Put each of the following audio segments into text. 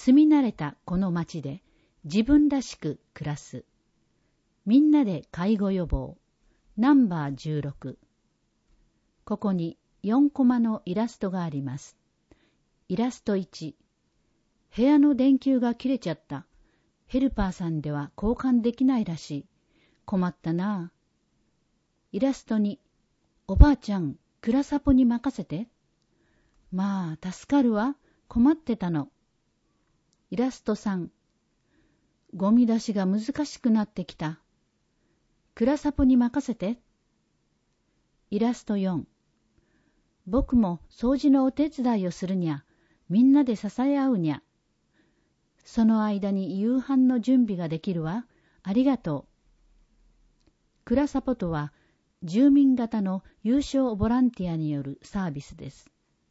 住み慣れたこの町で自分らしく暮らす。みんなで介護予防。ナンバー16。ここに4コマのイラストがあります。イラスト1。部屋の電球が切れちゃった。ヘルパーさんでは交換できないらしい。困ったなあ。イラスト2。おばあちゃん、クラサポに任せて。まあ、助かるわ。困ってたの。イラスト3。ゴミ出しが難しくなってきた。クラサポに任せて。イラスト4。僕も掃除のお手伝いをするにゃ。みんなで支え合うにゃ。その間に夕飯の準備ができるわ。ありがとう。クラサポとは、住民型の有償ボランティアによるサービスです。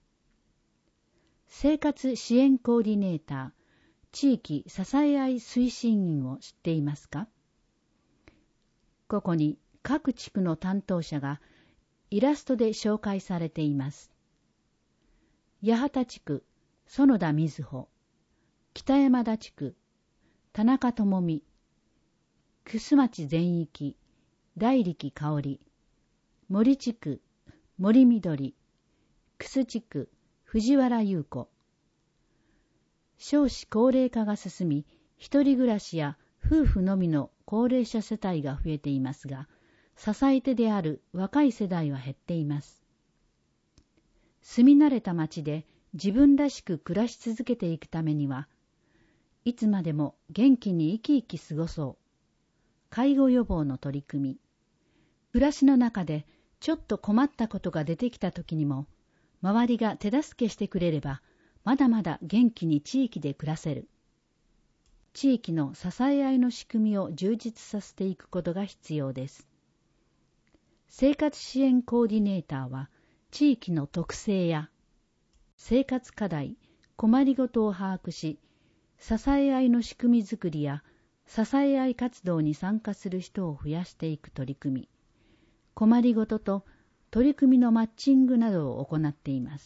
生活支援コーディネーター、地域支え合い推進員を知っていますか？ここに各地区の担当者がイラストで紹介されています。八幡地区、園田瑞穂、北山田地区、田中智美、楠町全域、大力香織、森地区、森緑、楠地区、藤原優子。少子高齢化が進み、一人暮らしや夫婦のみの高齢者世帯が増えていますが、支え手である若い世代は減っています。住み慣れた町で自分らしく暮らし続けていくためには、いつまでも元気に生き生き過ごそう。介護予防の取り組み。暮らしの中でちょっと困ったことが出てきたときにも、周りが手助けしてくれれば、まだまだ元気に地域で暮らせる。地域の支え合いの仕組みを充実させていくことが必要です。生活支援コーディネーターは、地域の特性や生活課題、困りごとを把握し、支え合いの仕組みづくりや支え合い活動に参加する人を増やしていく取り組み、困りごとと取り組みのマッチングなどを行っています。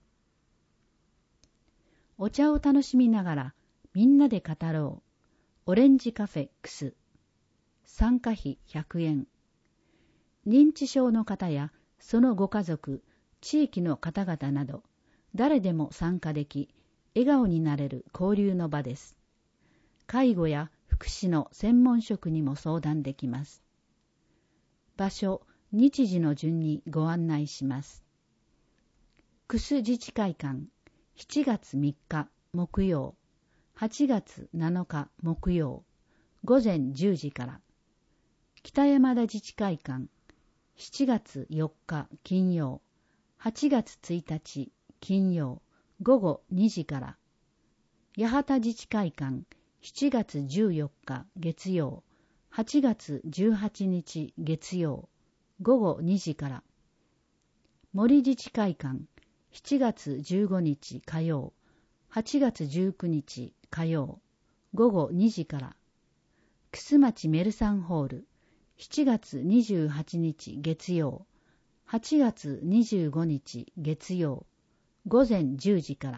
お茶を楽しみながらみんなで語ろう。オレンジカフェクス。参加費100円。認知症の方やそのご家族、地域の方々など、誰でも参加でき、笑顔になれる交流の場です。介護や福祉の専門職にも相談できます。場所、日時の順にご案内します。楠自治会館、7月3日木曜、8月7日木曜、午前10時から。北山田自治会館、7月4日金曜、8月1日金曜、午後2時から。八幡自治会館、7月14日月曜、8月18日月曜、午後2時から。森自治会館、7月15日火曜、8月19日火曜、午後2時から。楠町メルサンホール、7月28日月曜、8月25日月曜、午前10時から。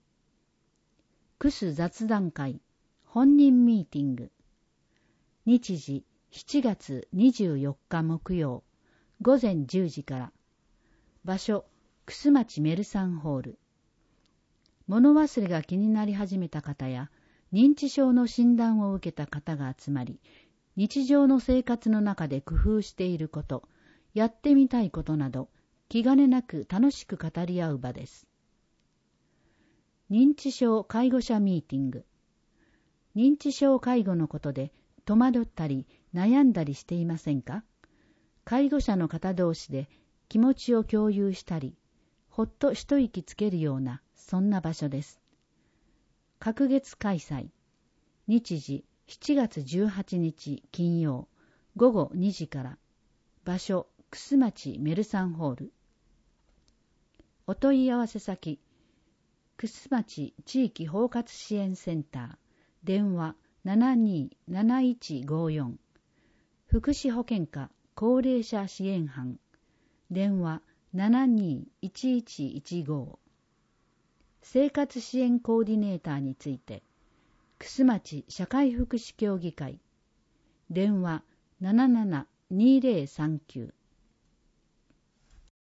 楠雑談会、本人ミーティング。日時、7月24日木曜、午前10時から。場所、楠町メルサンホール。物忘れが気になり始めた方や、認知症の診断を受けた方が集まり、日常の生活の中で工夫していること、やってみたいことなど、気兼ねなく楽しく語り合う場です。認知症介護者ミーティング。認知症介護のことで戸惑ったり悩んだりしていませんか？介護者の方同士で気持ちを共有したり、ほっと一息つけるような、そんな場所です。隔月開催。日時、7月18日金曜、午後2時から。場所、楠町メルサンホール。お問い合わせ先、楠町地域包括支援センター、電話 727154、福祉保健課高齢者支援班、電話 721115。 生活支援コーディネーターについて、楠町社会福祉協議会、電話 77-2039